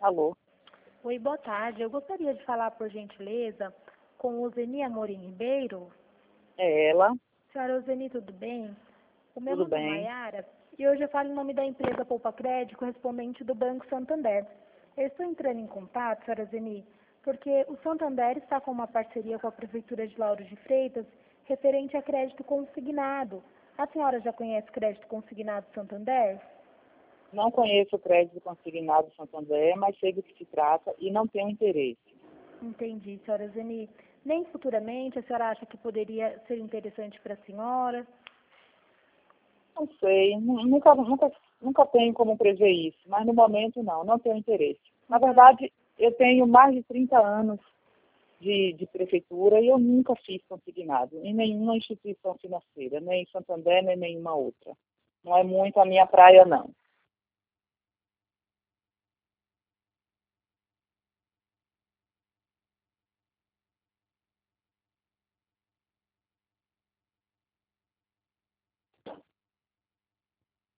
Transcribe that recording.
Alô, Oi, boa tarde. Eu gostaria de falar, por gentileza, com Ozeni Amorim Ribeiro. é ela, Senhora Ozeni, tudo bem? O meu tudo nome é bem? Maiara e hoje eu falo em nome da empresa Poupa Crédito, correspondente do Banco Santander. Eu estou entrando em contato, senhora Ozeni, porque o Santander está com uma parceria com a Prefeitura de Lauro de Freitas referente a crédito consignado. A senhora já conhece crédito consignado Santander? Não conheço o crédito consignado Santander, mas sei do que se trata e não tenho interesse. Entendi, senhora Zeni. Nem futuramente a senhora acha que poderia ser interessante para a senhora? Não sei, nunca tenho como prever isso, mas no momento não tenho interesse. Na verdade, eu tenho mais de 30 anos de prefeitura e eu nunca fiz consignado em nenhuma instituição financeira, nem em Santander, nem nenhuma outra. Não é muito a minha praia, não.